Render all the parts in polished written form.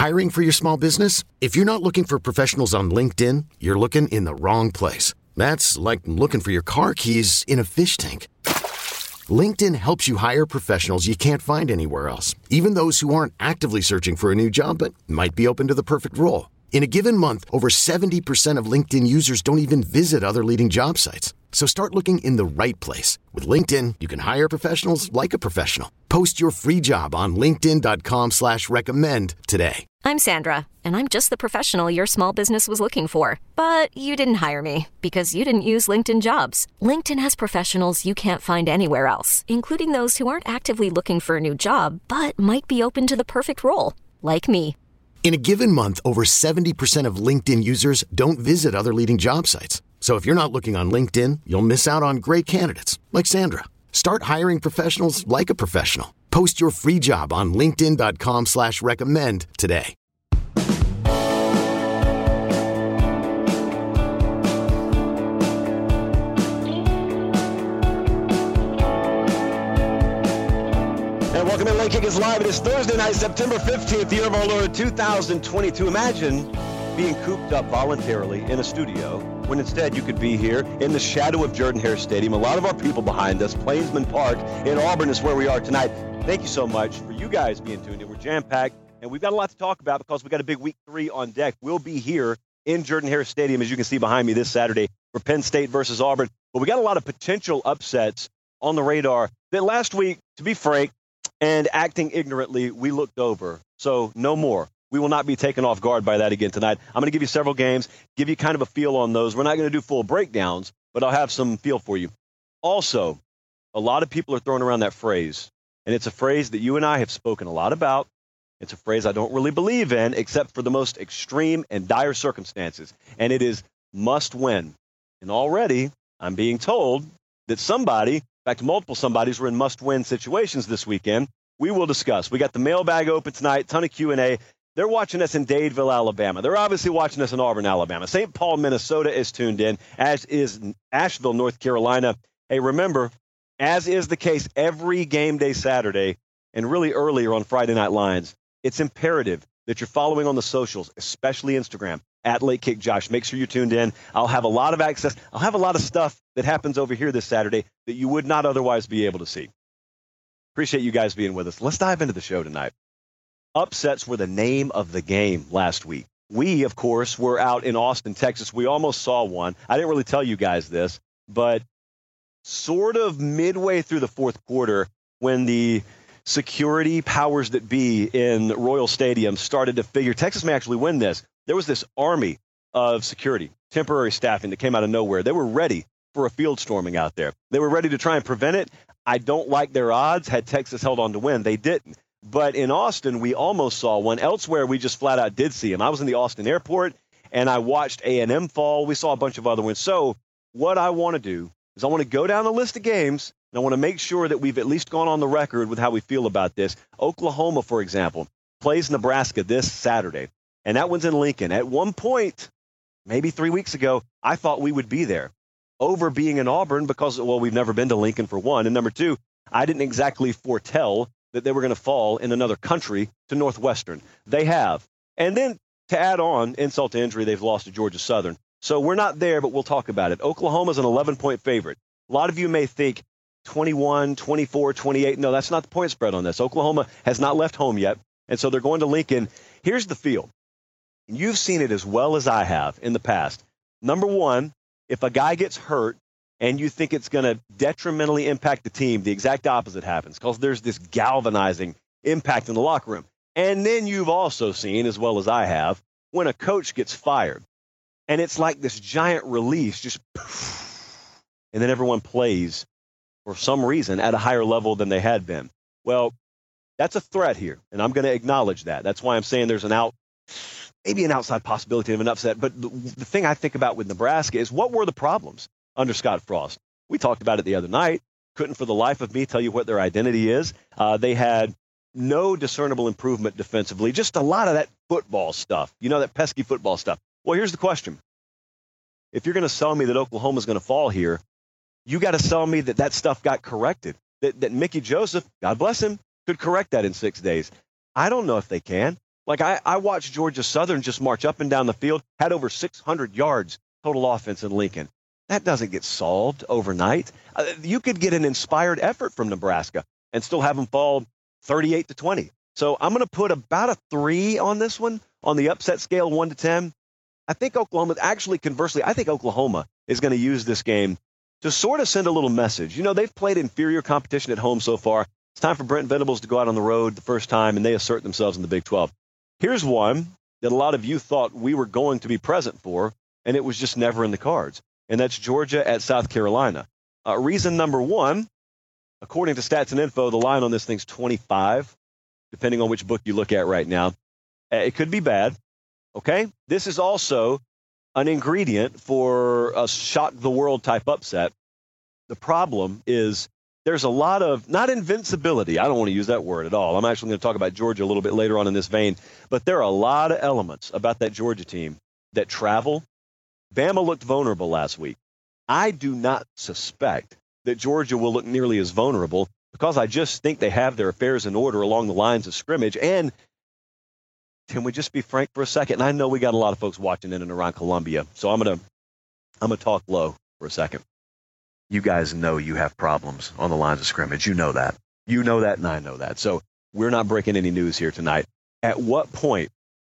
Hiring for your small business? If you're not looking for professionals on LinkedIn, you're looking in the wrong place. That's like looking for your car keys in a fish tank. LinkedIn helps you hire professionals you can't find anywhere else, even those who aren't actively searching for a new job but might be open to the perfect role. In a given month, over 70% of LinkedIn users don't even visit other leading job sites. So start looking in the right place. With LinkedIn, you can hire professionals like a professional. Post your free job on linkedin.com/recommend today. I'm Sandra, and I'm just the professional your small business was looking for. But you didn't hire me because you didn't use LinkedIn Jobs. LinkedIn has professionals you can't find anywhere else, including those who aren't actively looking for a new job, but might be open to the perfect role, like me. In a given month, over 70% of LinkedIn users don't visit other leading job sites. So if you're not looking on LinkedIn, you'll miss out on great candidates like Sandra. Start hiring professionals like a professional. Post your free job on linkedin.com/recommend today. And welcome in. Late Kick is live. It is Thursday night, September 15th, year of our Lord 2022. Imagine being cooped up voluntarily in a studio when instead you could be here in the shadow of Jordan-Hare Stadium. A lot of our people behind us. Plainsman Park in Auburn is where we are tonight. Thank you so much for you guys being tuned in. We're jam-packed, and we've got a lot to talk about because we've got a big Week 3 on deck. We'll be here in Jordan-Hare Stadium, as you can see behind me, this Saturday for Penn State versus Auburn. But we got a lot of potential upsets on the radar that last week, to be frank, and acting ignorantly, we looked over. So no more. We will not be taken off guard by that again tonight. I'm going to give you several games, give you kind of a feel on those. We're not going to do full breakdowns, but I'll have some feel for you. Also, a lot of people are throwing around that phrase, and it's a phrase that you and I have spoken a lot about. It's a phrase I don't really believe in, except for the most extreme and dire circumstances, and it is must win. And already, I'm being told that somebody, in fact, multiple somebodies were in must-win situations this weekend. We will discuss. We got the mailbag open tonight, ton of Q&A. They're watching us in Dadeville, Alabama. They're obviously watching us in Auburn, Alabama. St. Paul, Minnesota is tuned in, as is Asheville, North Carolina. Hey, remember, as is the case every game day Saturday and really earlier on Friday Night Lions, it's imperative that you're following on the socials, especially Instagram, at Late Kick Josh. Make sure you're tuned in. I'll have a lot of access. I'll have a lot of stuff that happens over here this Saturday that you would not otherwise be able to see. Appreciate you guys being with us. Let's dive into the show tonight. Upsets were the name of the game last week. We, of course, were out in Austin, Texas. We almost saw one. I didn't really tell you guys this, but sort of midway through the fourth quarter, when the security powers that be in Royal Stadium started to figure Texas may actually win this, there was this army of security, temporary staffing that came out of nowhere. They were ready for a field storming out there. They were ready to try and prevent it. I don't like their odds. Had Texas held on to win, they didn't. But in Austin, we almost saw one. Elsewhere, we just flat out did see him. I was in the Austin airport, and I watched A&M fall. We saw a bunch of other ones. So what I want to do is I want to go down the list of games, and I want to make sure that we've at least gone on the record with how we feel about this. Oklahoma, for example, plays Nebraska this Saturday, and that one's in Lincoln. At one point, maybe 3 weeks ago, I thought we would be there over being in Auburn because, well, we've never been to Lincoln for one. And number two, I didn't exactly foretell that they were going to fall in another country to Northwestern. They have. And then to add on, insult to injury, they've lost to Georgia Southern. So we're not there, but we'll talk about it. Oklahoma's an 11-point favorite. A lot of you may think 21, 24, 28. No, that's not the point spread on this. Oklahoma has not left home yet, and so they're going to Lincoln. Here's the feel. You've seen it as well as I have in the past. Number one, if a guy gets hurt and you think it's going to detrimentally impact the team, the exact opposite happens because there's this galvanizing impact in the locker room. And then you've also seen, as well as I have, when a coach gets fired and it's like this giant release, just and then everyone plays for some reason at a higher level than they had been. Well, that's a threat here, and I'm going to acknowledge that. That's why I'm saying there's maybe an outside possibility of an upset. But the thing I think about with Nebraska is what were the problems under Scott Frost? We talked about it the other night. Couldn't for the life of me tell you what their identity is. They had no discernible improvement defensively, just a lot of that football stuff, that pesky football stuff. Well, here's the question. If you're going to sell me that Oklahoma's going to fall here, you got to sell me that stuff got corrected, that Mickey Joseph, God bless him, could correct that in 6 days. I don't know if they can. Like, I watched Georgia Southern just march up and down the field, had over 600 yards total offense in Lincoln. That doesn't get solved overnight. You could get an inspired effort from Nebraska and still have them fall 38-20. So I'm going to put about a 3 on this one on the upset scale, 1 to 10. I think Oklahoma, actually, conversely, I think Oklahoma is going to use this game to sort of send a little message. You know, they've played inferior competition at home so far. It's time for Brent Venables to go out on the road the first time, and they assert themselves in the Big 12. Here's one that a lot of you thought we were going to be present for, and it was just never in the cards, and that's Georgia at South Carolina. Reason number 1, according to Stats and Info, the line on this thing's 25, depending on which book you look at right now. It could be bad, okay? This is also an ingredient for a shock-the-world type upset. The problem is there's a lot of, not invincibility, I don't want to use that word at all. I'm actually going to talk about Georgia a little bit later on in this vein, but there are a lot of elements about that Georgia team that travel. Bama looked vulnerable last week. I do not suspect that Georgia will look nearly as vulnerable because I just think they have their affairs in order along the lines of scrimmage. And can we just be frank for a second? And I know we got a lot of folks watching in and around Columbia, so I'm gonna talk low for a second. You guys know you have problems on the lines of scrimmage. You know that. You know that, and I know that. So we're not breaking any news here tonight. At what point,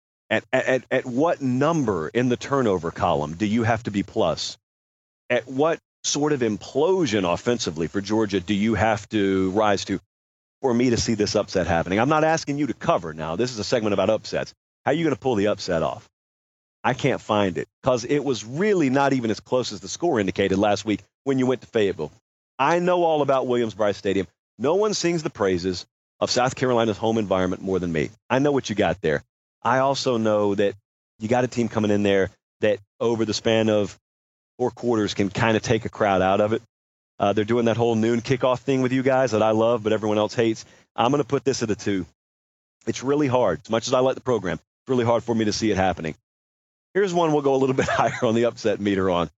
at what number in the turnover column do you have to be plus? At what sort of implosion offensively for Georgia do you have to rise to for me to see this upset happening? I'm not asking you to cover now. This is a segment about upsets. How are you going to pull the upset off? I can't find it because it was really not even as close as the score indicated last week when you went to Fayetteville. I know all about Williams-Brice Stadium. No one sings the praises of South Carolina's home environment more than me. I know what you got there. I also know that you got a team coming in there that over the span of 4 quarters can kind of take a crowd out of it. They're doing that whole noon kickoff thing with you guys that I love, but everyone else hates. I'm going to put this at a 2. It's really hard. As much as I like the program, it's really hard for me to see it happening. Here's one we'll go a little bit higher on the upset meter on.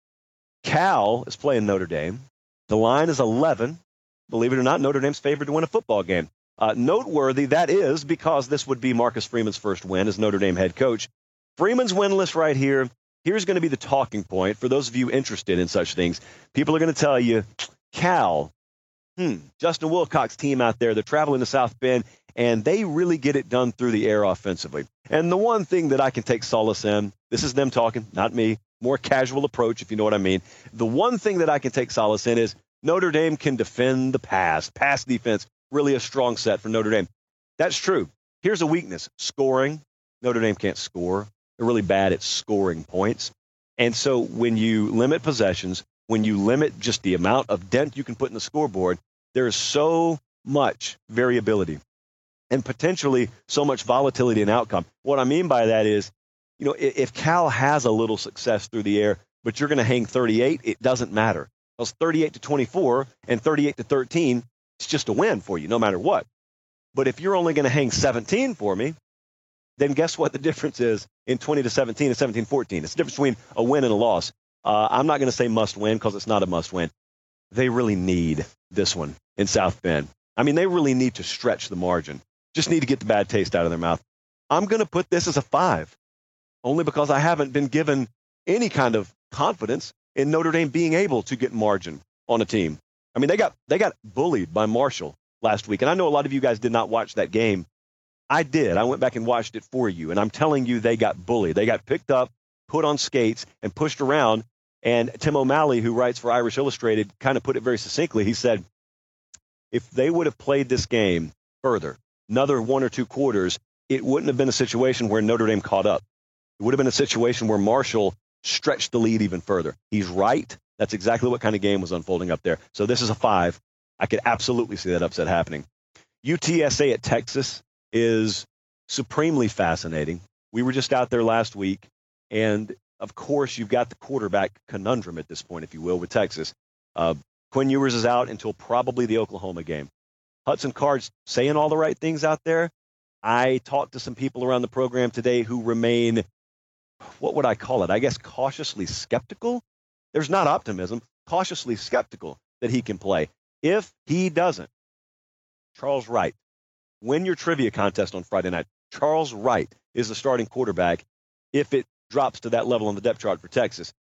Cal is playing Notre Dame. The line is 11. Believe it or not, Notre Dame's favored to win a football game. Noteworthy, that is because this would be Marcus Freeman's first win as Notre Dame head coach. Freeman's winless right here. Here's going to be the talking point for those of you interested in such things. People are going to tell you, Cal, Justin Wilcox's team out there, they're traveling to South Bend, and they really get it done through the air offensively. And the one thing that I can take solace in, this is them talking, not me, more casual approach, if you know what I mean. The one thing that I can take solace in is Notre Dame can defend the pass. Pass defense, really a strong set for Notre Dame. That's true. Here's a weakness, scoring. Notre Dame can't score. They're really bad at scoring points. And so when you limit possessions, when you limit just the amount of dent you can put in the scoreboard, there is so much variability and potentially so much volatility in outcome. What I mean by that is, you know, if Cal has a little success through the air, but you're going to hang 38, it doesn't matter. Because 38-24 and 38-13, it's just a win for you no matter what. But if you're only going to hang 17 for me, then guess what the difference is in 20-17 and 17-14? It's the difference between a win and a loss. I'm not going to say must win because it's not a must win. They really need this one in South Bend. I mean, they really need to stretch the margin. Just need to get the bad taste out of their mouth. I'm going to put this as a 5, only because I haven't been given any kind of confidence in Notre Dame being able to get margin on a team. I mean, they got bullied by Marshall last week, and I know a lot of you guys did not watch that game. I did. I went back and watched it for you, and I'm telling you they got bullied. They got picked up, put on skates, and pushed around. And Tim O'Malley, who writes for Irish Illustrated, kind of put it very succinctly. He said, if they would have played this game further, another 1 or 2 quarters, it wouldn't have been a situation where Notre Dame caught up. It would have been a situation where Marshall stretched the lead even further. He's right. That's exactly what kind of game was unfolding up there. So this is a 5. I could absolutely see that upset happening. UTSA at Texas is supremely fascinating. We were just out there last week, and of course, you've got the quarterback conundrum at this point, if you will, with Texas. Quinn Ewers is out until probably the Oklahoma game. Hudson Card's saying all the right things out there. I talked to some people around the program today who remain, what would I call it? I guess cautiously skeptical. There's not optimism, cautiously skeptical that he can play. If he doesn't, Charles Wright, win your trivia contest on Friday night. Charles Wright is the starting quarterback if it drops to that level on the depth chart for Texas.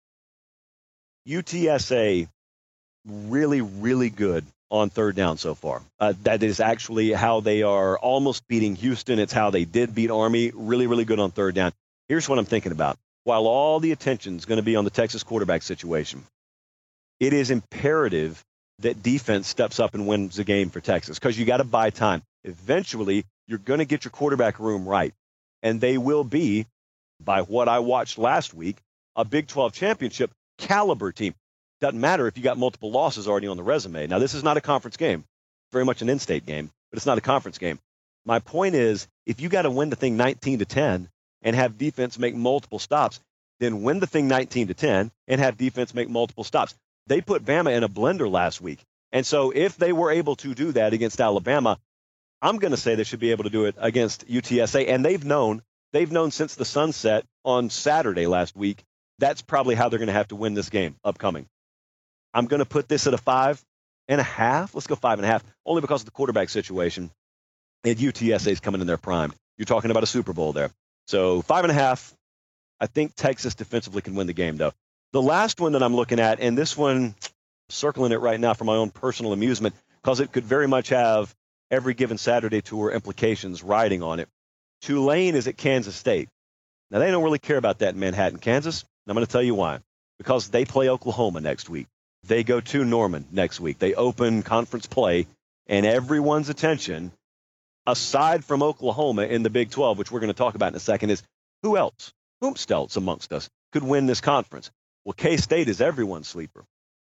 UTSA, really, really good on third down so far. That is actually how they are almost beating Houston. It's how they did beat Army. Really, really good on third down. Here's what I'm thinking about. While all the attention is going to be on the Texas quarterback situation, it is imperative that defense steps up and wins the game for Texas because you got to buy time. Eventually, you're going to get your quarterback room right, and they will be, by what I watched last week, a Big 12 championship caliber team. Doesn't matter if you got multiple losses already on the resume. Now, this is not a conference game, very much an in-state game, but it's not a conference game. My point is, if you got to win the thing 19-10 and have defense make multiple stops, then win the thing 19-10 and have defense make multiple stops. They put Bama in a blender last week. And so if they were able to do that against Alabama, I'm going to say they should be able to do it against UTSA. And they've known since the sunset on Saturday last week, that's probably how they're going to have to win this game upcoming. I'm going to put this at a 5.5. Let's go 5.5, only because of the quarterback situation. And UTSA is coming in there primed. You're talking about a Super Bowl there. So 5.5. I think Texas defensively can win the game, though. The last one that I'm looking at, and this one, circling it right now for my own personal amusement, because it could very much have every given Saturday tour implications riding on it. Tulane is at Kansas State. Now, they don't really care about that in Manhattan, Kansas. And I'm going to tell you why. Because they play Oklahoma next week. They go to Norman next week. They open conference play, and everyone's attention, aside from Oklahoma in the Big 12, which we're going to talk about in a second, is who else? Whomst else amongst us could win this conference? Well, K-State is everyone's sleeper.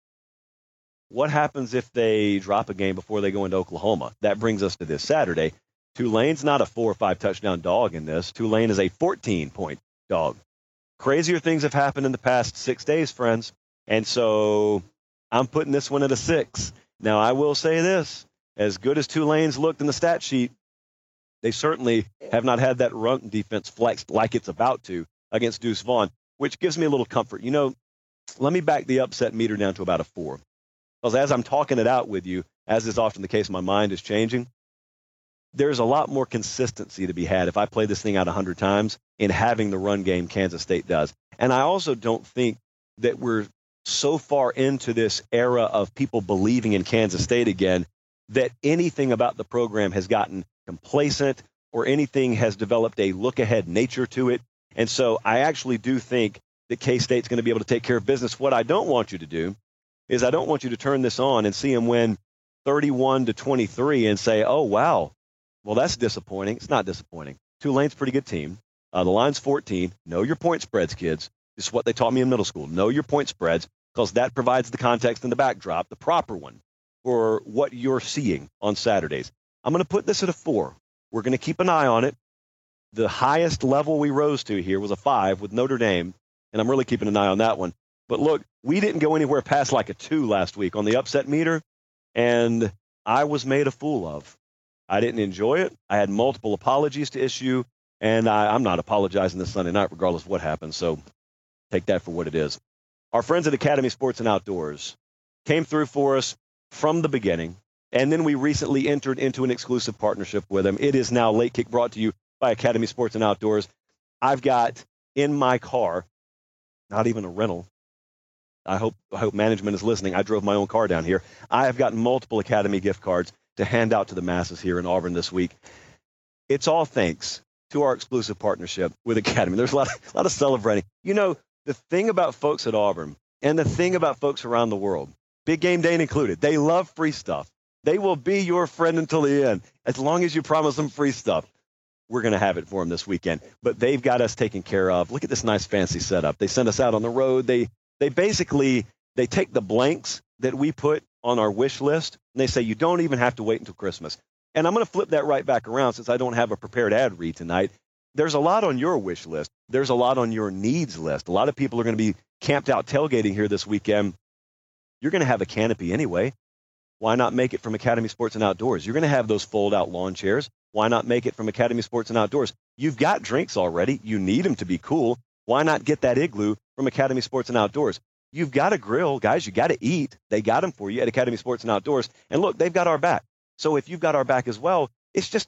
What happens if they drop a game before they go into Oklahoma? That brings us to this Saturday. Tulane's not a 4 or 5 touchdown dog in this. Tulane is a 14-point dog. Crazier things have happened in the past 6 days, friends. And so I'm putting this one at a 6. Now, I will say this. As good as Tulane's looked in the stat sheet, they certainly have not had that run defense flexed like it's about to against Deuce Vaughn, which gives me a little comfort. You know, let me back the upset meter down to about a 4. Because as I'm talking it out with you, as is often the case, my mind is changing. There's a lot more consistency to be had if I play this thing out 100 times in having the run game Kansas State does. And I also don't think that we're so far into this era of people believing in Kansas State again that anything about the program has gotten complacent or anything has developed a look-ahead nature to it. And so I actually do think that K-State's going to be able to take care of business. What I don't want you to do is I don't want you to turn this on and see them win 31-23 and say, oh, wow, well, that's disappointing. It's not disappointing. Tulane's a pretty good team. The line's 14. Know your point spreads, kids. This is what they taught me in middle school. Know your point spreads because that provides the context and the backdrop, the proper one, for what you're seeing on Saturdays. I'm going to put this at a 4. We're going to keep an eye on it. The highest level we rose to here was a 5 with Notre Dame, and I'm really keeping an eye on that one. But look, we didn't go anywhere past like a 2 last week on the upset meter, and I was made a fool of. I didn't enjoy it. I had multiple apologies to issue, and I'm not apologizing this Sunday night regardless of what happens, so take that for what it is. Our friends at Academy Sports and Outdoors came through for us from the beginning, and then we recently entered into an exclusive partnership with them. It is now Late Kick brought to you by Academy Sports and Outdoors. I've got in my car, not even a rental, I hope management is listening. I drove my own car down here. I have gotten multiple Academy gift cards to hand out to the masses here in Auburn this week. It's all thanks to our exclusive partnership with Academy. There's a lot of celebrating. You know, the thing about folks at Auburn and the thing about folks around the world, big game day included, they love free stuff. They will be your friend until the end. As long as you promise them free stuff, we're going to have it for them this weekend. But they've got us taken care of. Look at this nice fancy setup. They send us out on the road. They basically take the blanks that we put on our wish list, and they say you don't even have to wait until Christmas. And I'm going to flip that right back around since I don't have a prepared ad read tonight. There's a lot on your wish list. There's a lot on your needs list. A lot of people are going to be camped out tailgating here this weekend. You're going to have a canopy anyway. Why not make it from Academy Sports and Outdoors? You're going to have those fold-out lawn chairs. Why not make it from Academy Sports and Outdoors? You've got drinks already. You need them to be cool. Why not get that igloo from Academy Sports and Outdoors? You've got a grill, guys. You got to eat. They got them for you at Academy Sports and Outdoors. And look, they've got our back. So if you've got our back as well, it's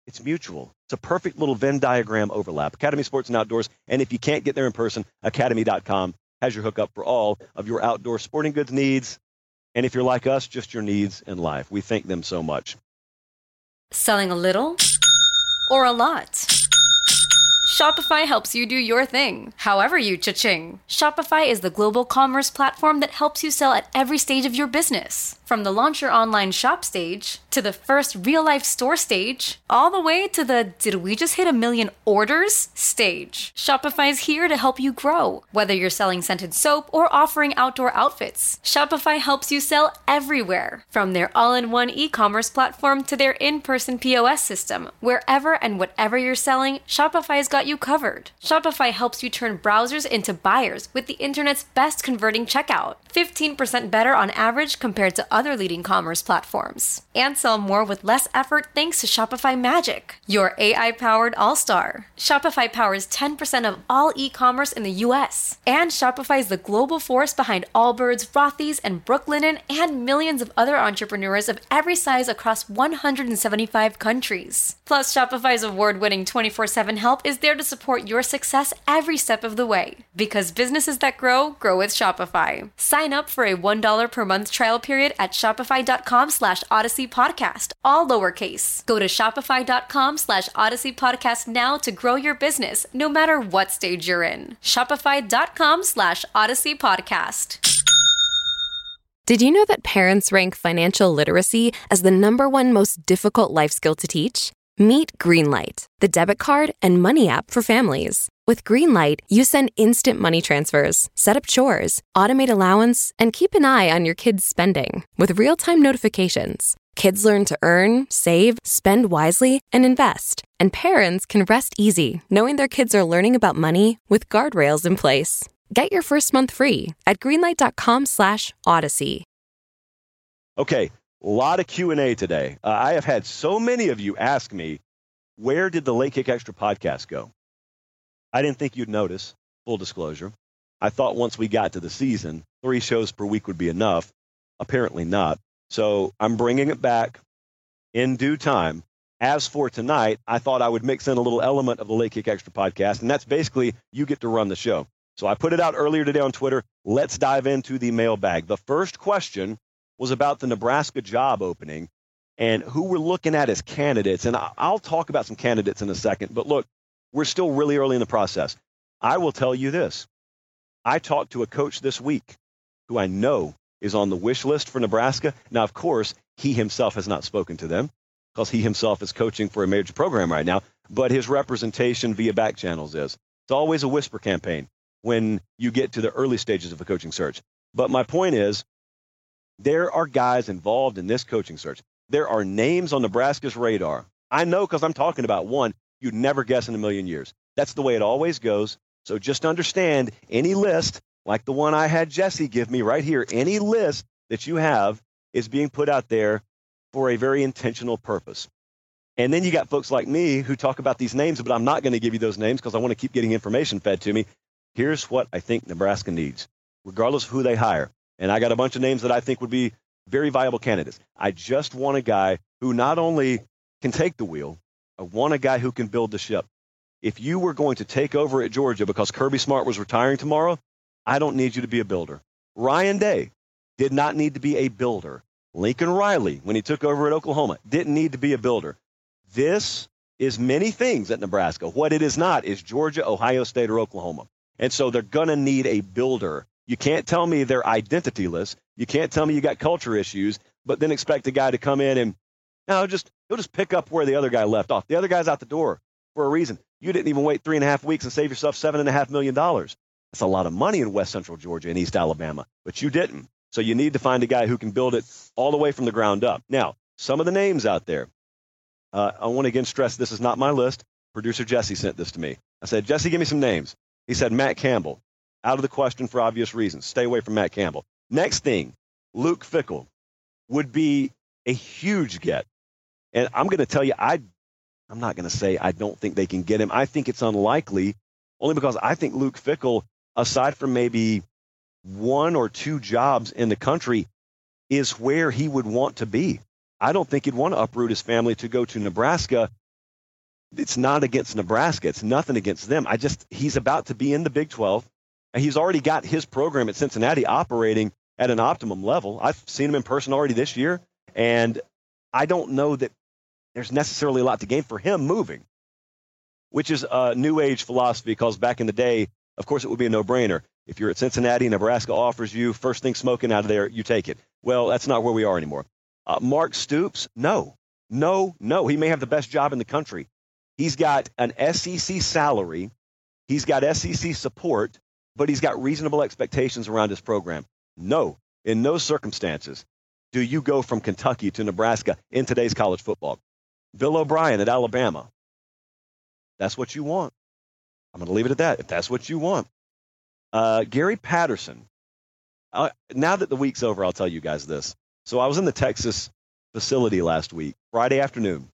It's mutual. It's a perfect little Venn diagram overlap. Academy Sports and Outdoors. And if you can't get there in person, academy.com has your hookup for all of your outdoor sporting goods needs. And if you're like us, just your needs in life. We thank them so much. Selling a little or a lot? Shopify helps you do your thing, however you cha-ching. Shopify is the global commerce platform that helps you sell at every stage of your business. From the launch your online shop stage, to the first real-life store stage, all the way to the did we just hit 1 million orders stage. Shopify is here to help you grow. Whether you're selling scented soap or offering outdoor outfits, Shopify helps you sell everywhere. From their all-in-one e-commerce platform to their in-person POS system, wherever and whatever you're selling, Shopify's got you covered. Shopify helps you turn browsers into buyers with the internet's best converting checkout. 15% better on average compared to other leading commerce platforms. And sell more with less effort thanks to Shopify Magic, your AI-powered all-star. Shopify powers 10% of all e-commerce in the US. And Shopify is the global force behind Allbirds, Rothy's, and Brooklinen, and millions of other entrepreneurs of every size across 175 countries. Plus, Shopify's award-winning 24/7 help is there to support your success every step of the way. Because businesses that grow, grow with Shopify. Sign up for a $1 per month trial period at shopify.com/Odyssey Podcast, all lowercase. Go to shopify.com/Odyssey Podcast now to grow your business, no matter what stage you're in. Shopify.com/Odyssey Podcast. Did you know that parents rank financial literacy as the #1 most difficult life skill to teach? Meet Greenlight, the debit card and money app for families. With Greenlight, you send instant money transfers, set up chores, automate allowance, and keep an eye on your kids' spending with real-time notifications. Kids learn to earn, save, spend wisely, and invest. And parents can rest easy knowing their kids are learning about money with guardrails in place. Get your first month free at greenlight.com/Odyssey. Okay, a lot of Q&A today. I have had so many of you ask me, where did the Late Kick Extra podcast go? I didn't think you'd notice, full disclosure. I thought once we got to the season, 3 shows per week would be enough. Apparently not. So I'm bringing it back in due time. As for tonight, I thought I would mix in a little element of the Late Kick Extra podcast, and that's basically you get to run the show. So I put it out earlier today on Twitter. Let's dive into the mailbag. The first question was about the Nebraska job opening and who we're looking at as candidates. And I'll talk about some candidates in a second. But look, we're still really early in the process. I will tell you this. I talked to a coach this week who I know is on the wish list for Nebraska. Now, of course, he himself has not spoken to them because he himself is coaching for a major program right now. But his representation via back channels is. It's always a whisper campaign when you get to the early stages of a coaching search. But my point is, there are guys involved in this coaching search. There are names on Nebraska's radar. I know because I'm talking about one you'd never guess in a million years. That's the way it always goes. So just understand, any list, like the one I had Jesse give me right here, any list that you have is being put out there for a very intentional purpose. And then you got folks like me who talk about these names, but I'm not going to give you those names because I want to keep getting information fed to me. Here's what I think Nebraska needs, regardless of who they hire. And I got a bunch of names that I think would be very viable candidates. I just want a guy who not only can take the wheel, I want a guy who can build the ship. If you were going to take over at Georgia because Kirby Smart was retiring tomorrow, I don't need you to be a builder. Ryan Day did not need to be a builder. Lincoln Riley, when he took over at Oklahoma, didn't need to be a builder. This is many things at Nebraska. What it is not is Georgia, Ohio State, or Oklahoma. And so they're going to need a builder. You can't tell me they're identityless. You can't tell me you got culture issues, but then expect a guy to come in and he'll just pick up where the other guy left off. The other guy's out the door for a reason. You didn't even wait 3.5 weeks and save yourself $7.5 million. That's a lot of money in West Central Georgia and East Alabama, but you didn't. So you need to find a guy who can build it all the way from the ground up. Now, some of the names out there, I want to again stress this is not my list. Producer Jesse sent this to me. I said, Jesse, give me some names. He said, Matt Campbell. Out of the question for obvious reasons. Stay away from Matt Campbell. Next thing, Luke Fickell would be a huge get. And I'm going to tell you, I'm not going to say I don't think they can get him. I think it's unlikely, only because I think Luke Fickell, aside from maybe 1 or 2 jobs in the country, is where he would want to be. I don't think he'd want to uproot his family to go to Nebraska It's not against Nebraska. It's nothing against them. He's about to be in the Big 12. And he's already got his program at Cincinnati operating at an optimum level. I've seen him in person already this year, and I don't know that there's necessarily a lot to gain for him moving, which is a new age philosophy, because back in the day, of course, it would be a no-brainer. If you're at Cincinnati, Nebraska offers you first thing smoking out of there, you take it. Well, that's not where we are anymore. Mark Stoops, no. He may have the best job in the country. He's got an SEC salary. He's got SEC support, but he's got reasonable expectations around his program. No, in no circumstances do you go from Kentucky to Nebraska in today's college football. Bill O'Brien at Alabama. That's what you want. I'm going to leave it at that, if that's what you want. Gary Patterson. Now that the week's over, I'll tell you guys this. So I was in the Texas facility last week, Friday afternoon.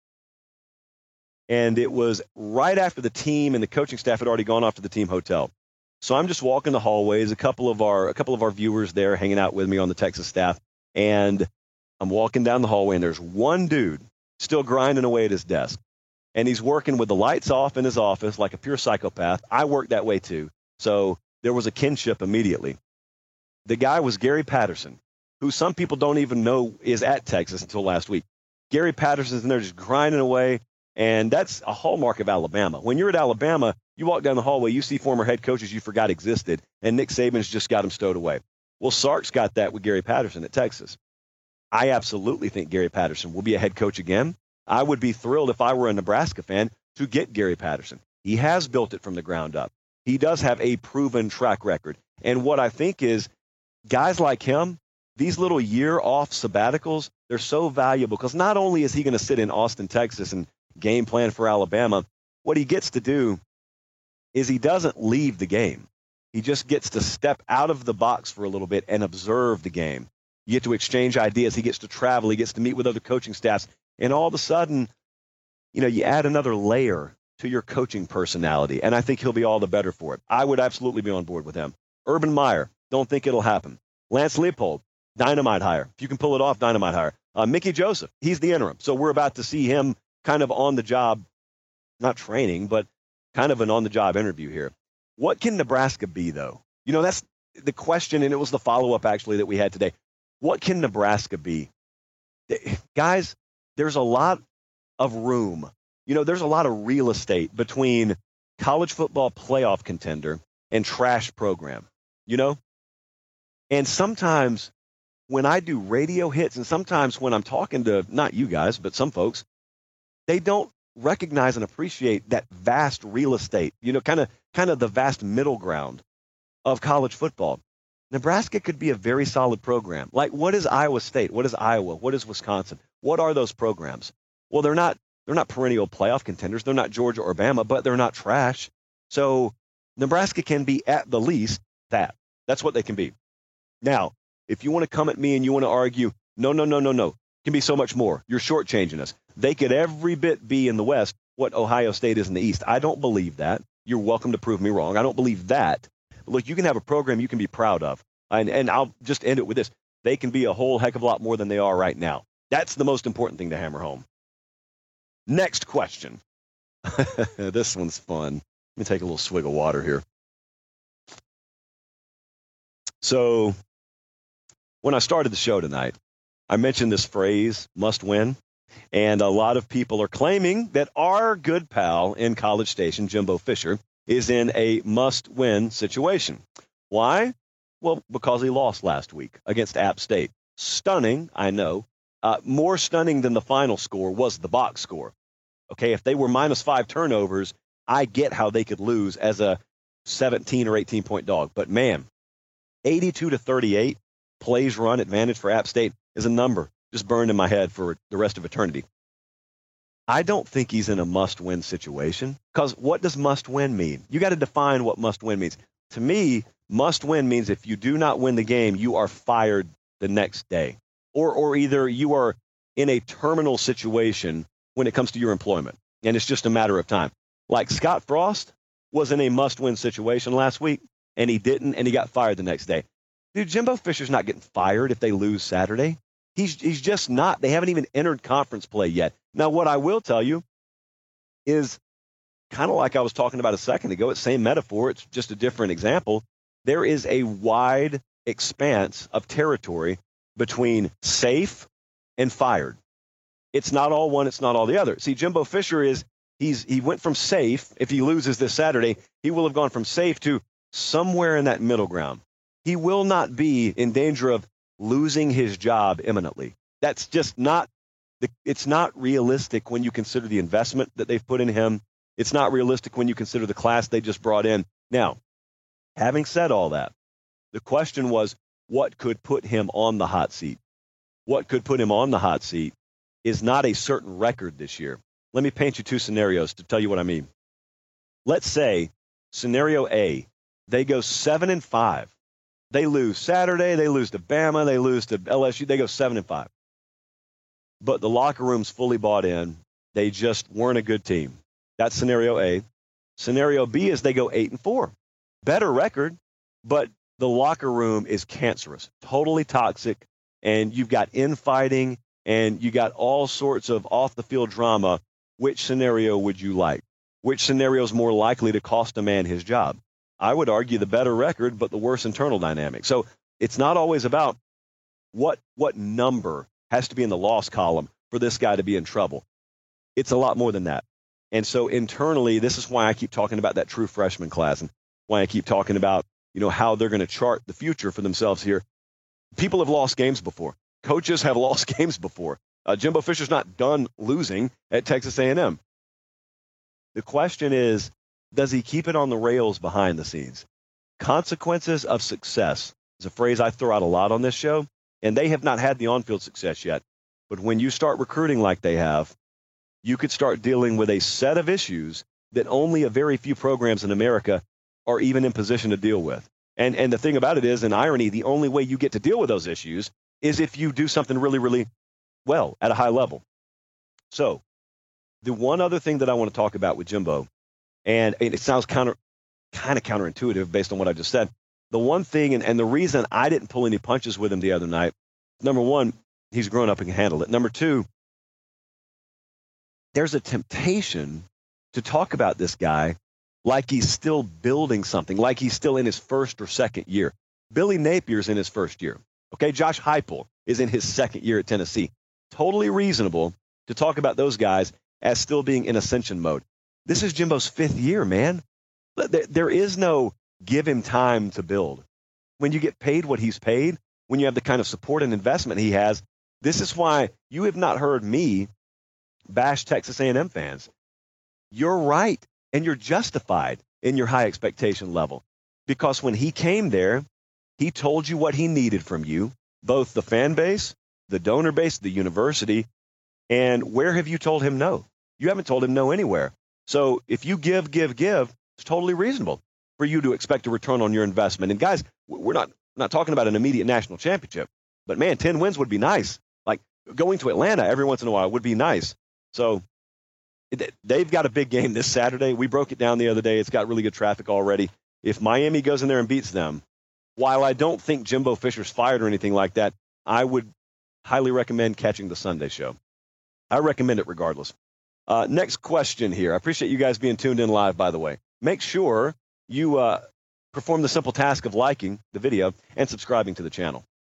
And it was right after the team and the coaching staff had already gone off to the team hotel. So I'm just walking the hallways, a couple of our viewers there hanging out with me on the Texas staff. And I'm walking down the hallway, and there's one dude still grinding away at his desk. And he's working with the lights off in his office like a pure psychopath. I work that way too. So there was a kinship immediately. The guy was Gary Patterson, who some people don't even know is at Texas until last week. Gary Patterson's in there just grinding away, and that's a hallmark of Alabama. When you're at Alabama, you walk down the hallway, you see former head coaches you forgot existed, and Nick Saban's just got them stowed away. Well, Sark's got that with Gary Patterson at Texas. I absolutely think Gary Patterson will be a head coach again. I would be thrilled if I were a Nebraska fan to get Gary Patterson. He has built it from the ground up. He does have a proven track record. And what I think is guys like him, these little year-off sabbaticals, they're so valuable because not only is he going to sit in Austin, Texas and game plan for Alabama, what he gets to do is he doesn't leave the game. He just gets to step out of the box for a little bit and observe the game. You get to exchange ideas. He gets to travel. He gets to meet with other coaching staffs. And all of a sudden, you add another layer to your coaching personality, and I think he'll be all the better for it. I would absolutely be on board with him. Urban Meyer, don't think it'll happen. Lance Leipold, dynamite hire. If you can pull it off, dynamite hire. Mickey Joseph, he's the interim. So we're about to see him kind of on the job, not training, but kind of an on-the-job interview here. What can Nebraska be, though? That's the question, and it was the follow-up, actually, that we had today. What can Nebraska be? Guys, there's a lot of room. There's a lot of real estate between college football playoff contender and trash program, And sometimes when I do radio hits and sometimes when I'm talking to, not you guys, but some folks, they don't recognize and appreciate that vast real estate, kind of the vast middle ground of college football. Nebraska could be a very solid program. Like, what is Iowa State? What is Iowa? What is Wisconsin? What are those programs? Well, they're not perennial playoff contenders. They're not Georgia or Bama, but they're not trash. So Nebraska can be at the least that. That's what they can be. Now, if you want to come at me and you want to argue, no, it can be so much more. You're shortchanging us. They could every bit be in the West what Ohio State is in the East. I don't believe that. You're welcome to prove me wrong. I don't believe that. Look, you can have a program you can be proud of. And I'll just end it with this. They can be a whole heck of a lot more than they are right now. That's the most important thing to hammer home. Next question. This one's fun. Let me take a little swig of water here. So when I started the show tonight, I mentioned this phrase, must win. And a lot of people are claiming that our good pal in College Station, Jimbo Fisher, is in a must-win situation. Why? Well, because he lost last week against App State. Stunning, I know. More stunning than the final score was the box score. Okay, if they were -5 turnovers, I get how they could lose as a 17 or 18-point dog. But, man, 82-38, plays run advantage for App State is a number just burned in my head for the rest of eternity. I don't think he's in a must-win situation because what does must-win mean? You got to define what must-win means. To me, must-win means if you do not win the game, you are fired the next day. Or either you are in a terminal situation when it comes to your employment, and it's just a matter of time. Like Scott Frost was in a must-win situation last week, and he didn't, and he got fired the next day. Dude, Jimbo Fisher's not getting fired if they lose Saturday. He's just not. They haven't even entered conference play yet. Now, what I will tell you is kind of like I was talking about a second ago, it's same metaphor, it's just a different example. There is a wide expanse of territory between safe and fired. It's not all one, it's not all the other. See, Jimbo Fisher he went from safe. If he loses this Saturday, he will have gone from safe to somewhere in that middle ground. He will not be in danger of losing his job imminently. That's just not, it's not realistic when you consider the investment that they've put in him. It's not realistic when you consider the class they just brought in. Now, having said all that, the question was, what could put him on the hot seat? What could put him on the hot seat is not a certain record this year. Let me paint you two scenarios to tell you what I mean. Let's say scenario A, they go 7-5. They lose Saturday, they lose to Bama, they lose to LSU, they go 7-5. But the locker room's fully bought in. They just weren't a good team. That's scenario A. Scenario B is they go 8-4. Better record, but the locker room is cancerous, totally toxic, and you've got infighting, and you got all sorts of off-the-field drama. Which scenario would you like? Which scenario is more likely to cost a man his job? I would argue the better record, but the worse internal dynamic. So it's not always about what number has to be in the loss column for this guy to be in trouble. It's a lot more than that. And so internally, this is why I keep talking about that true freshman class and why I keep talking about, how they're going to chart the future for themselves here. People have lost games before. Coaches have lost games before. Jimbo Fisher's not done losing at Texas A&M. The question is, does he keep it on the rails behind the scenes? Consequences of success is a phrase I throw out a lot on this show, and they have not had the on-field success yet. But when you start recruiting like they have, you could start dealing with a set of issues that only a very few programs in America are even in position to deal with. And the thing about it is, in irony, the only way you get to deal with those issues is if you do something really, really well at a high level. So the one other thing that I want to talk about with Jimbo, and it sounds kind of counterintuitive based on what I just said. The one thing, and the reason I didn't pull any punches with him the other night, number one, he's grown up and can handle it. Number two, there's a temptation to talk about this guy like he's still building something, like he's still in his first or second year. Billy Napier's in his first year. Okay, Josh Heupel is in his second year at Tennessee. Totally reasonable to talk about those guys as still being in ascension mode. This is Jimbo's fifth year, man. There is no give him time to build. When you get paid what he's paid, when you have the kind of support and investment he has, this is why you have not heard me bash Texas A&M fans. You're right, and you're justified in your high expectation level. Because when he came there, he told you what he needed from you, both the fan base, the donor base, the university, and where have you told him no? You haven't told him no anywhere. So if you give, it's totally reasonable for you to expect a return on your investment. And guys, we're not talking about an immediate national championship, but man, 10 wins would be nice. Like going to Atlanta every once in a while would be nice. So they've got a big game this Saturday. We broke it down the other day. It's got really good traffic already. If Miami goes in there and beats them, while I don't think Jimbo Fisher's fired or anything like that, I would highly recommend catching the Sunday show. I recommend it regardless. Next question here. I appreciate you guys being tuned in live, by the way. Make sure you perform the simple task of liking the video and subscribing to the channel.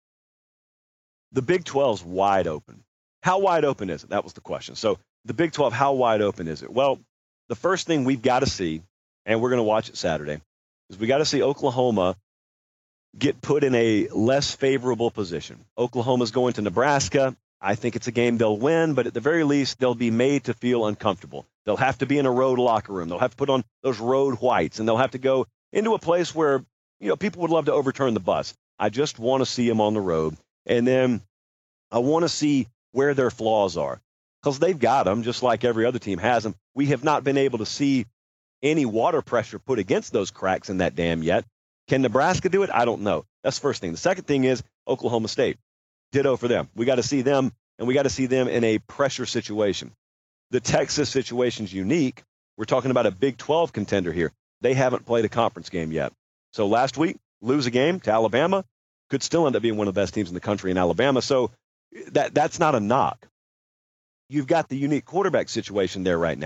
The Big 12's wide open. How wide open is it? That was the question. So the Big 12, how wide open is it? Well, the first thing we've got to see, and we're going to watch it Saturday, is we got to see Oklahoma get put in a less favorable position. Oklahoma's going to Nebraska. I think it's a game they'll win, but at the very least, they'll be made to feel uncomfortable. They'll have to be in a road locker room. They'll have to put on those road whites, and they'll have to go into a place where, people would love to overturn the bus. I just want to see them on the road. And then I want to see where their flaws are, because they've got them just like every other team has them. We have not been able to see any water pressure put against those cracks in that dam yet. Can Nebraska do it? I don't know. That's the first thing. The second thing is Oklahoma State. Ditto for them. We got to see them, and we got to see them in a pressure situation. The Texas situation's unique. We're talking about a Big 12 contender here. They haven't played a conference game yet. So last week, lose a game to Alabama, could still end up being one of the best teams in the country in Alabama. So that's not a knock. You've got the unique quarterback situation there right now.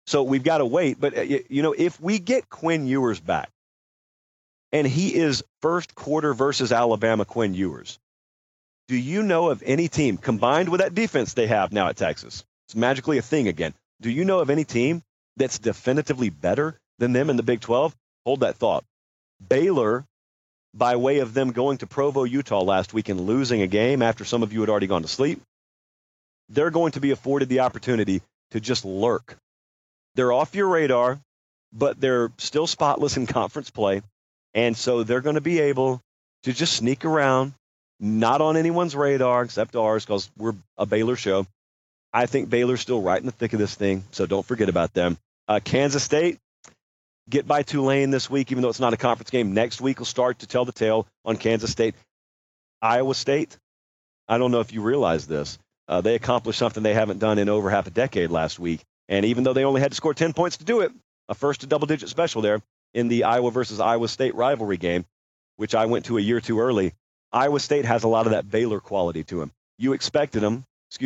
So we've got to wait. But, if we get Quinn Ewers back, and he is first quarter versus Alabama Quinn Ewers, do you know of any team, combined with that defense they have now at Texas, it's magically a thing again, do you know of any team that's definitively better than them in the Big 12? Hold that thought. Baylor, by way of them going to Provo, Utah last week and losing a game after some of you had already gone to sleep, they're going to be afforded the opportunity to just lurk. They're off your radar, but they're still spotless in conference play, and so they're going to be able to just sneak around, not on anyone's radar except ours because we're a Baylor show. I think Baylor's still right in the thick of this thing, so don't forget about them. Kansas State, get by Tulane this week, even though it's not a conference game. Next week will start to tell the tale on Kansas State. Iowa State, I don't know if you realize this. They accomplished something they haven't done in over half a decade last week. And even though they only had to score 10 points to do it, a first to double-digit special there in the Iowa versus Iowa State rivalry game, which I went to a year too early, Iowa State has a lot of that Baylor quality to them. We expected them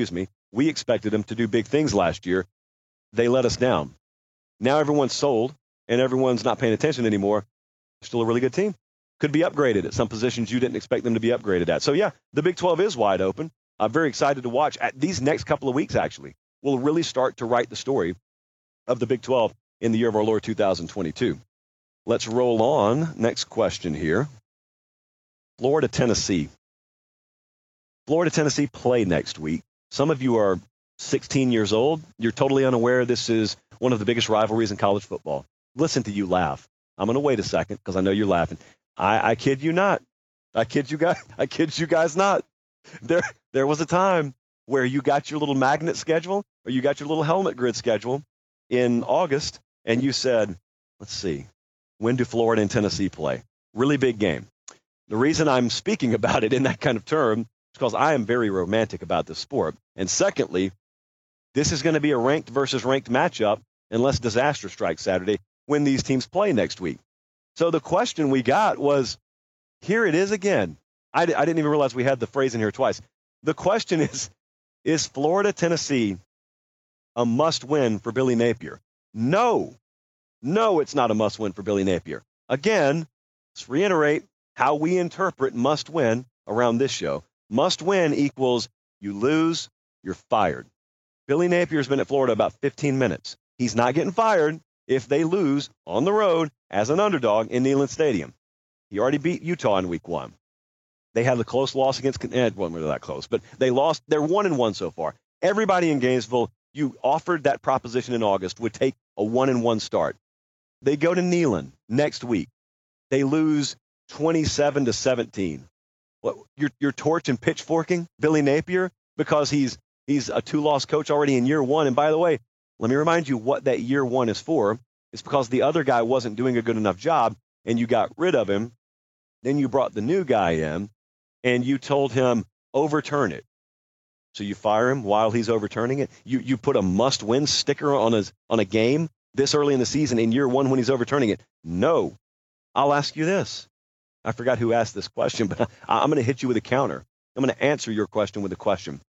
to do big things last year. They let us down. Now everyone's sold, and everyone's not paying attention anymore. They're still a really good team. Could be upgraded at some positions you didn't expect them to be upgraded at. So, yeah, the Big 12 is wide open. I'm very excited to watch. At these next couple of weeks, actually, we'll really start to write the story of the Big 12 in the year of our Lord 2022. Let's roll on. Next question here. Florida, Tennessee. Florida, Tennessee play next week. Some of you are 16 years old. You're totally unaware this is one of the biggest rivalries in college football. Listen to you laugh. I'm going to wait a second because I know you're laughing. I kid you not. I kid you guys not. There was a time where you got your little magnet schedule or you got your little helmet grid schedule in August, and you said, let's see, when do Florida and Tennessee play? Really big game. The reason I'm speaking about it in that kind of term is because I am very romantic about this sport. And secondly, this is going to be a ranked versus ranked matchup unless disaster strikes Saturday when these teams play next week. So the question we got was, here it is again. I didn't even realize we had the phrase in here twice. The question is Florida, Tennessee a must-win for Billy Napier? No, it's not a must-win for Billy Napier. Again, let's reiterate how we interpret must-win around this show. Must-win equals you lose, you're fired. Billy Napier's been at Florida about 15 minutes. He's not getting fired if they lose on the road as an underdog in Neyland Stadium. He already beat Utah in week 1. They had a close loss against, well, not that close, but they lost. They're 1-1 so far. Everybody in Gainesville, you offered that proposition in August, would take a 1-1 start. They go to Neyland next week. They lose 27-17. What, you're torch and pitchforking Billy Napier because he's a 2-loss coach already in year 1. And by the way, let me remind you what that year 1 is for. It's because the other guy wasn't doing a good enough job, and you got rid of him. Then you brought the new guy in, and you told him, overturn it. So you fire him while he's overturning it. You put a must-win sticker on a game this early in the season in year 1 when he's overturning it. No. I'll ask you this. I forgot who asked this question, but I'm going to hit you with a counter. I'm going to answer your question with a question.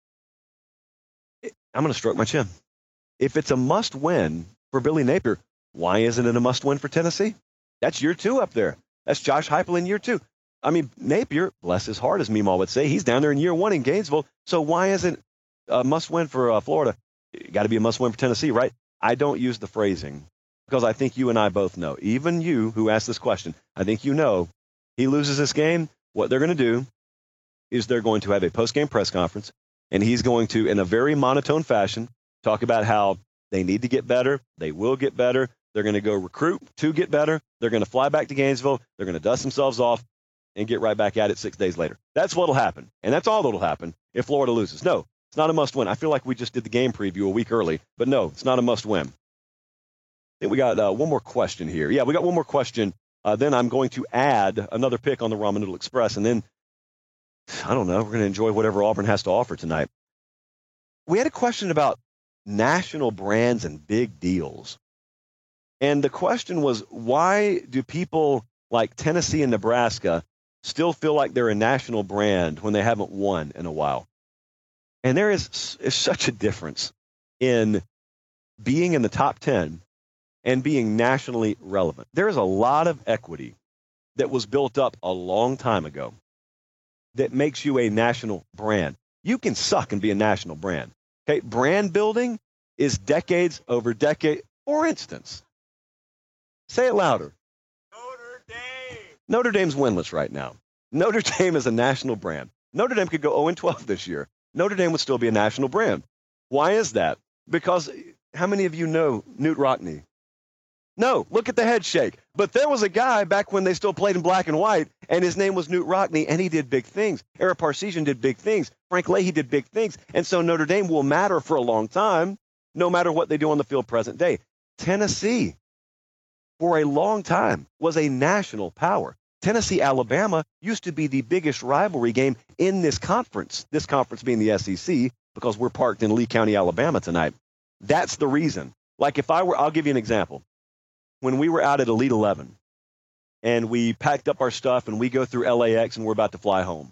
I'm going to stroke my chin. If it's a must-win for Billy Napier, why isn't it a must-win for Tennessee? That's year 2 up there. That's Josh Heupel in year 2. I mean, Napier, bless his heart, as Meemaw would say, he's down there in year 1 in Gainesville. So why isn't a must-win for Florida? Got to be a must-win for Tennessee, right? I don't use the phrasing because I think you and I both know. Even you who asked this question, I think you know he loses this game. What they're going to do is they're going to have a post-game press conference, and he's going to, in a very monotone fashion, talk about how they need to get better. They will get better. They're going to go recruit to get better. They're going to fly back to Gainesville. They're going to dust themselves off and get right back at it 6 days later. That's what'll happen. And that's all that'll happen if Florida loses. No, it's not a must-win. I feel like we just did the game preview a week early, but no, it's not a must-win. I think we got one more question here. Yeah, we got one more question. Then I'm going to add another pick on the Ramen Noodle Express, and then, I don't know, we're going to enjoy whatever Auburn has to offer tonight. We had a question about national brands and big deals. And the question was, why do people like Tennessee and Nebraska still feel like they're a national brand when they haven't won in a while? And there is such a difference in being in the top 10 and being nationally relevant. There is a lot of equity that was built up a long time ago that makes you a national brand. You can suck and be a national brand. Okay, brand building is decades over decade. For instance, say it louder. Notre Dame. Notre Dame's winless right now. Notre Dame is a national brand. Notre Dame could go 0-12 this year. Notre Dame would still be a national brand. Why is that? Because how many of you know Knute Rockne? No, look at the head shake. But there was a guy back when they still played in black and white, and his name was Knute Rockne, and he did big things. Ara Parseghian did big things. Frank Leahy did big things. And so Notre Dame will matter for a long time, no matter what they do on the field present day. Tennessee, for a long time, was a national power. Tennessee-Alabama used to be the biggest rivalry game in this conference being the SEC, because we're parked in Lee County, Alabama tonight. That's the reason. Like if I'll give you an example. When we were out at Elite 11 and we packed up our stuff and we go through LAX and we're about to fly home,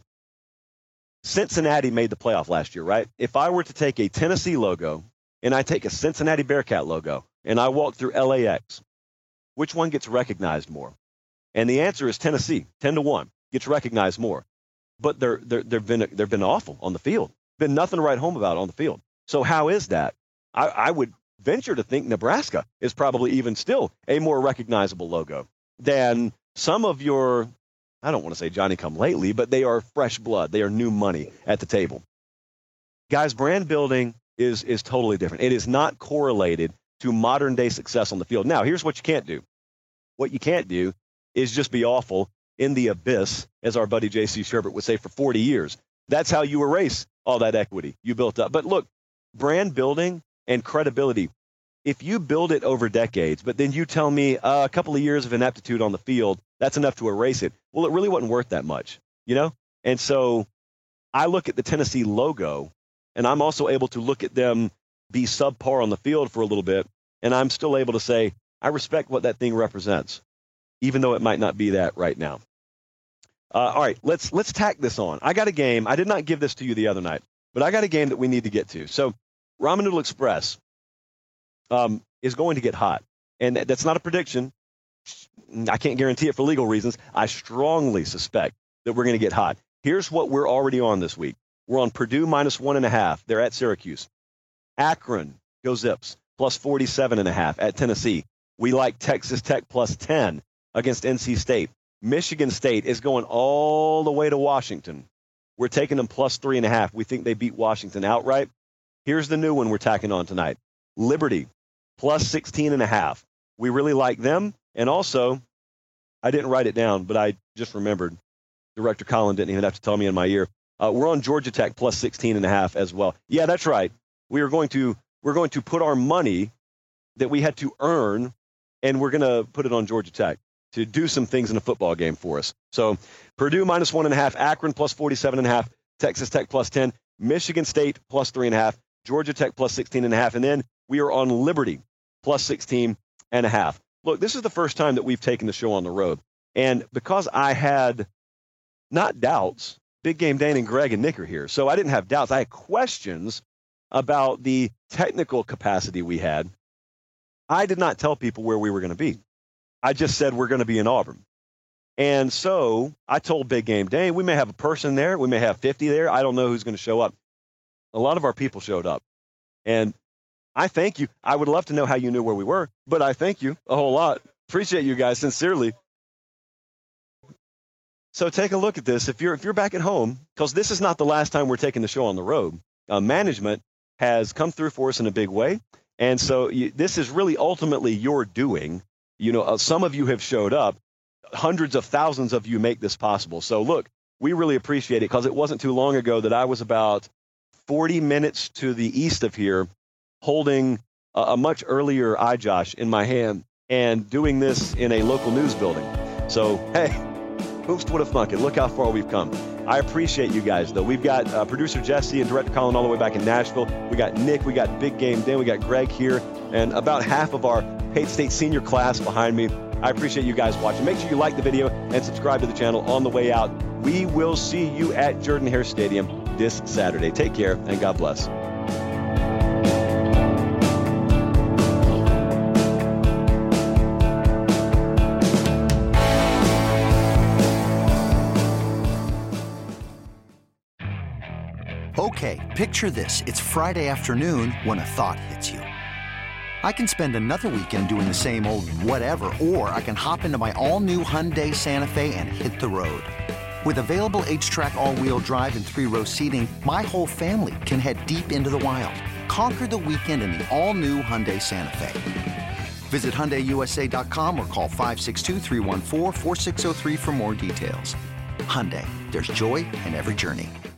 Cincinnati made the playoff last year, right? If I were to take a Tennessee logo and I take a Cincinnati Bearcat logo and I walk through LAX, which one gets recognized more? And the answer is Tennessee, 10-1, gets recognized more. But they've been awful on the field. Been nothing to write home about on the field. So how is that? I would venture to think Nebraska is probably even still a more recognizable logo than some of your, I don't want to say Johnny-come-lately, but they are fresh blood. They are new money at the table. Guys, brand building is totally different. It is not correlated to modern-day success on the field. Now, here's what you can't do. What you can't do is just be awful in the abyss, as our buddy J.C. Sherbert would say, for 40 years. That's how you erase all that equity you built up. But look, brand building and credibility, if you build it over decades, but then you tell me a couple of years of ineptitude on the field, that's enough to erase it. Well, it really wasn't worth that much, you know? And so I look at the Tennessee logo, and I'm also able to look at them be subpar on the field for a little bit, and I'm still able to say, I respect what that thing represents, even though it might not be that right now. All right, let's tack this on. I got a game. I did not give this to you the other night, but I got a game that we need to get to. So Ramen Noodle Express is going to get hot. And that's not a prediction. I can't guarantee it for legal reasons. I strongly suspect that we're going to get hot. Here's what we're already on this week. We're on Purdue -1.5. They're at Syracuse. Akron, go Zips, +47.5 at Tennessee. We like Texas Tech +10 against NC State. Michigan State is going all the way to Washington. We're taking them +3.5. We think they beat Washington outright. Here's the new one we're tacking on tonight. Liberty, +16.5. We really like them. And also, I didn't write it down, but I just remembered. Director Colin didn't even have to tell me in my ear. We're on Georgia Tech +16.5 as well. Yeah, that's right. We're going to put our money that we had to earn, and we're going to put it on Georgia Tech to do some things in a football game for us. So Purdue -1.5, Akron +47.5, Texas Tech +10, Michigan State +3.5, Georgia Tech +16.5, and then we are on Liberty +16.5. Look, this is the first time that we've taken the show on the road. And because I had not doubts, Big Game Dan and Greg and Nick are here, so I didn't have doubts. I had questions about the technical capacity we had. I did not tell people where we were going to be. I just said we're going to be in Auburn. And so I told Big Game Dan, we may have a person there. We may have 50 there. I don't know who's going to show up. A lot of our people showed up. And I thank you. I would love to know how you knew where we were, but I thank you a whole lot. Appreciate you guys sincerely. So take a look at this. If you're back at home, because this is not the last time we're taking the show on the road. Management has come through for us in a big way. And so this is really ultimately your doing. You know, some of you have showed up. Hundreds of thousands of you make this possible. So look, we really appreciate it, because it wasn't too long ago that I was about 40 minutes to the east of here holding a much earlier iJosh in my hand and doing this in a local news building. So, hey, who would have thunk it? Look how far we've come. I appreciate you guys, though. We've got producer Jesse and director Colin all the way back in Nashville. We got Nick, we got Big Game Dan, we got Greg here, and about half of our Pate State senior class behind me. I appreciate you guys watching. Make sure you like the video and subscribe to the channel on the way out. We will see you at Jordan-Hare Stadium this Saturday. Take care, and God bless. Okay, picture this. It's Friday afternoon when a thought hits you. I can spend another weekend doing the same old whatever, or I can hop into my all-new Hyundai Santa Fe and hit the road. With available H-Track all-wheel drive and 3-row seating, my whole family can head deep into the wild. Conquer the weekend in the all-new Hyundai Santa Fe. Visit HyundaiUSA.com or call 562-314-4603 for more details. Hyundai, there's joy in every journey.